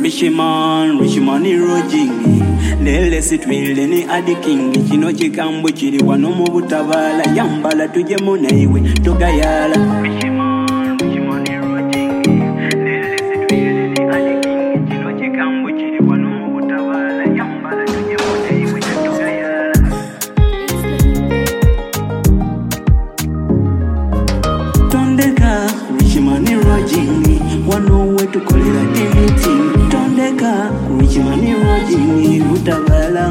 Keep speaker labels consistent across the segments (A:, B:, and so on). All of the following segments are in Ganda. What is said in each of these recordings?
A: Richman Roging Lele sitwile ni adi king Chino chikambu chiri wano mu Butavala Yambala tuje munaiwe tugayala Richman Roging Lele sitwile ni adi king Chino chikambu chiri wano mu Butavala Yambala tuje munaiwe tugayala Tondeka Richman Roging Wano wetu kolera anything Tondeka Richman Roging Butavala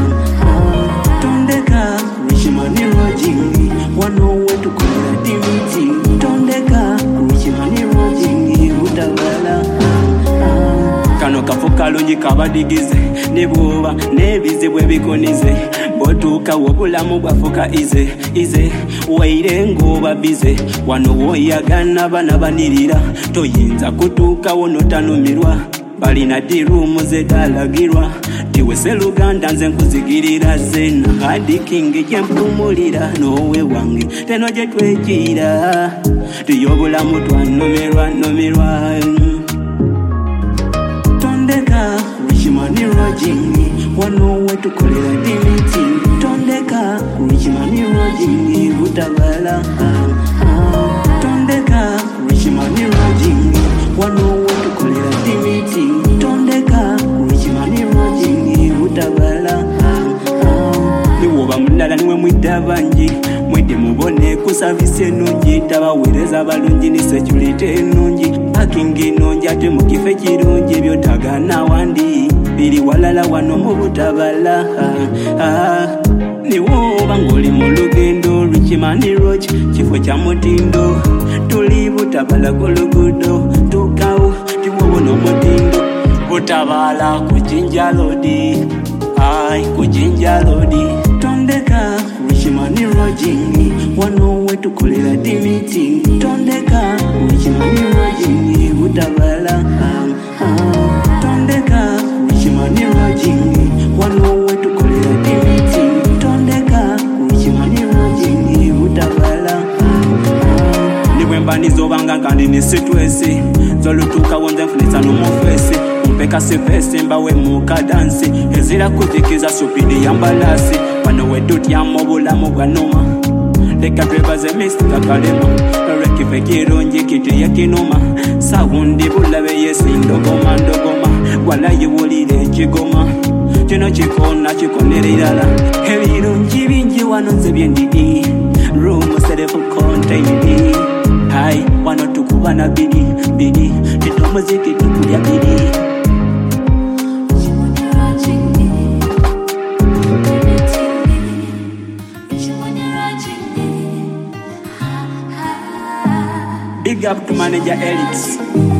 A: Tondeka Richman Roging Wano wetu kolera anything Tondeka Richman Roging Butavala Kano kafuka lungi kabadigize Nebuwa nebizibwe bikonize Botuka wobulamu bwafuka ize Waire ngoba bize Wano woyagana bana banirira Toyinza kutuka wonotanumirwa Balina dirumu zetalagirwa Tiwe seluganda nze nkuzigirira zena Hadi kingi jempumulira Nowe wange teno jetwekira Tuyobulamu twanumirwa Tondeka Richman Roging Wano wetu kolera anything Tondeka Richman Roging Butavala Tondeka Richman Roging Wano wetu kolera anything Tondeka Richman Roging Butavala Niwoba mulala niwe mwida banji Mwide mubone kusavisi enungi Tabawereza abalungi ni security enungi Parking enungi ate mukife kirungi Byotagana wandi Biri walala wano mu Butavala Niwoba ngoli mu lugendo Richman Roach Kifo kya mutindo Tuli Butavala ku lugudo Tukawo tiwobo n'omutindo Butavala ku Jinja Lodi ku Jinja Lodi Tondeka Richman Roging Wano wetu kolera anything Tondeka Richman Roging Butavala Tondeka Richman Roging Wano wetu kolera anything Tondeka Richman Roging Butavala Niwemba nizobanga kandi nisitwesi Zolutuka wonze mfunisa n'omufesi Mpeka sivesi mbawe muka dansi Ezira kujikiza supidi yambalasi Wano weduti ya mobulamu bwanoma Leka twebaze mistika kalema Rekife kirungi kiti ya kinoma Sawundi bulabe yesi ndogoma Wala yiwulire ekigoma Kino kikona kikonera irala Ebirungi bingi wano nze byendidi Room self-contained Hai wano tukubana bidi Tito muziki tukulya bidi Big up to manager Elix.